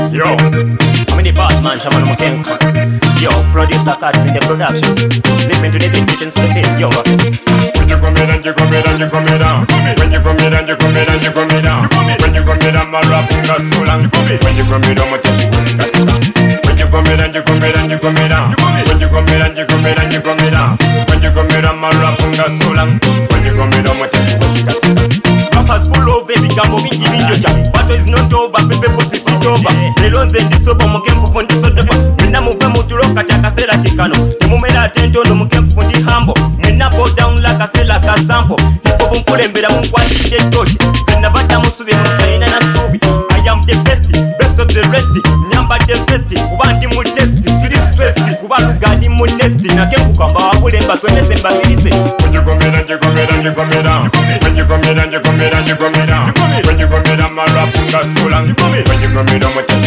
Yo, I'm in the Batman, Shaman Mukenka. Yo, producer cuts in the production. Listen to the big kitchens for the film. Yo, what's it? When you come in and you come in and you come in down. When you come in and you come in and you come in down. When you come in and my rap unga solang. When you come in on my chest, when you come in and you come in and you come in down. When you come in and you come in and you come in down. When you come in on my rap unga solang. When you come in on my chest, rappers pull over, bigambo bingi binjoja. What is not over, people sit over. Melonze ndisoba mukenku fundi sodoba. Mwina mukwe mutuloka chakasela kikano. Temumela atento no mukenku fundi hambo. Mwina go down like a sela kazampo. Nipo bumkulembera munkwatide tochi. Senda bata musubi mchaina na subi. I am the best of the rest. Nyamba the best, kubandi mu test. Siri stress, kubalugani mu nest. Na kenku kamba wabulemba swene semba sirise. when you come in and you come in and you come in down. When you come in and you come in and you come in down. When you come in and my rap unga solang. When you come in on my chest,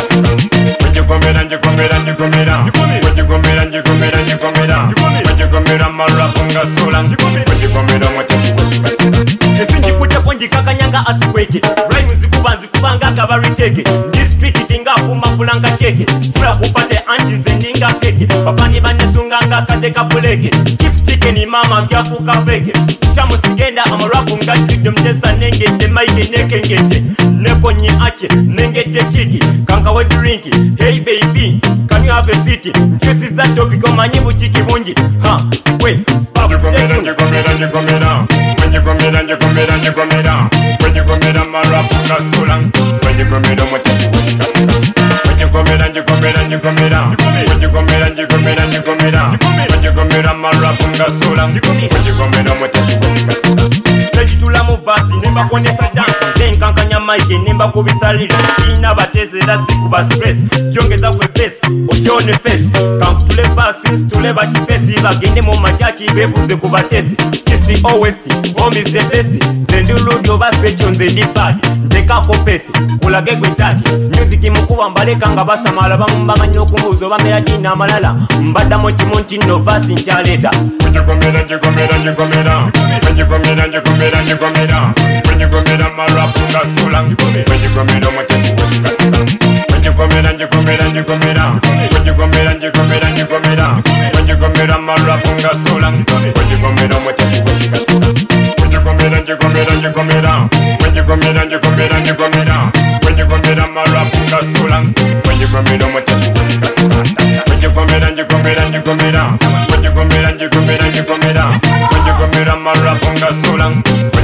when you come in and you come in and you come in down. When you come in and you come in and you come in down. When you come in on my rap unga solang. When you come in on my chest, esinji kuja kwenji kakanyanga atukweke. Rhymes zikubanga kabariteke. District tinga kumakulanga cheke. Sura kupate anti zeninga keke. Bafani banesunganga kadeka buleke. Chips chicken mama mjafuka veke. Shamu sigenda amarapu ngati mtesa nengete maike nekengete. Nepo nye ache nengete chiki. Kanka we drinki. Hey baby, can you have a city? Juicy za topic omanyibu chiki bunji. Ha, we, when you come in and you come in and you come in down. When you come in and you come in and you come in down. When you come in and my rap unga solang. When you come in on my chest, when you come in and you come in and you come in down. When you come in and you come in and you come in down. When you come in on my rap unga solang. When you come in on my chest, Legitula muvasi nemba kwenesa dance. Tenkankanya maike nemba kubisalira. Sina batezera sikuba stress. Yongeza kwe face, otyone face. Kankutule passes, tule bati face. Bagende mu machachi bebuze kubatesi. East or west, home is the best. Zenduludo baswecho nze di bad. Ntekako pesi, kulage gwe tati. Music mukuba mbaleka nga basamala. Bamanyi okumbuzo bamera dina amalala. Mbadda mu kimunti no vasi nchaleta. when you come in and you come in and you come in down. When you come in and you come in and you come in down. When you come in and my rap unga solang. When you come in on my chest, when you come in and you come in and you come in down. When you come in and you come in and you come in down. When you come in and my rap unga solang. When you come in on my chest, when you come in and you come in and you come in down. When you come in and you come in and you come in down. When you come in and my rap unga solang. When you come in on my chest, when you come in and you come in and you come in down. When you come in and you come in and you come in down. When you come in and my rap unga solang.